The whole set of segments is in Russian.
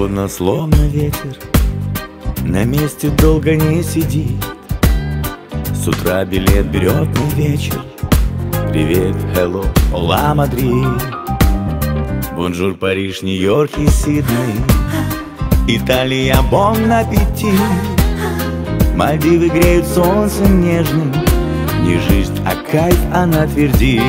Свободно, словно ветер, на месте долго не сидит. С утра билет берет на вечер. Привет, hello, hola, Мадрид. Бонжур, Париж, Нью-Йорк и Сидней. Италия, бон аппетит. Мальдивы греют солнцем нежным. Не жизнь, а кайф, она твердит.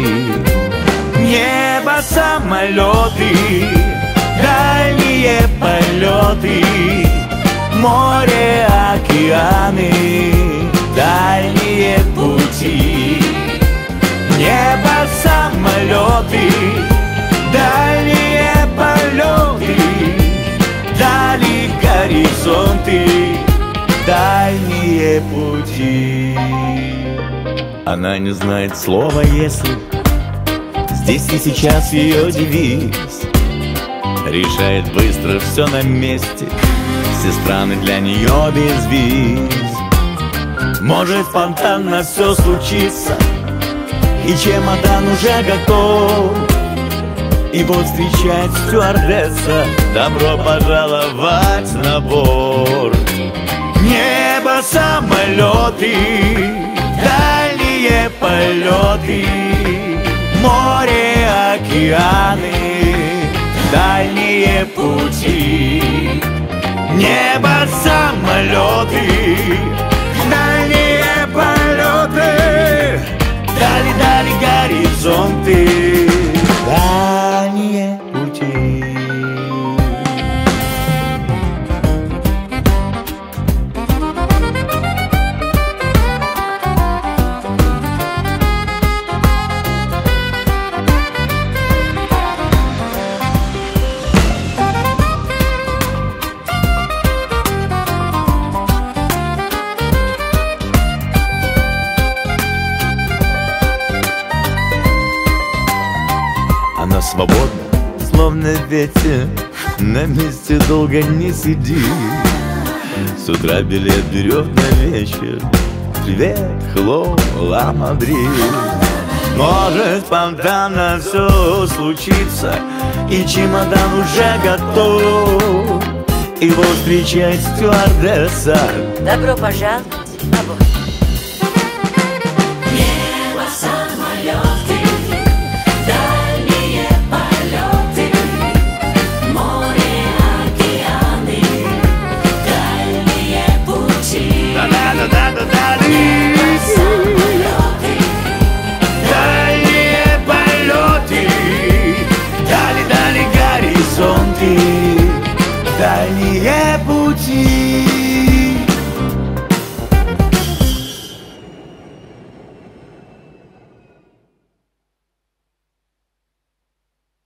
Небо, самолеты, дальние полеты, море, океаны, дальние пути. Небо, самолеты, дальние полеты, дали горизонты, дальние пути. Она не знает слова «если». Здесь и сейчас ее девиз. Решает быстро, все на месте. Все страны для нее без виз. Может спонтанно все случится, и чемодан уже готов. И вот встречает стюардесса: добро пожаловать на борт. Небо, самолеты, дальние полеты, море, океаны, дальние пути. Небо, самолеты, дальние полеты, дали горизонты, дальние пути. Она свободна, словно ветер, на месте долго не сидит. С утра билет берет на вечер. Привет, hello, hola, Мадрид. Может спонтанно все случится, и чемодан уже готов. Его встречает стюардесса: добро пожаловать на борт. Дальние полеты, дали горизонты, дальние пути.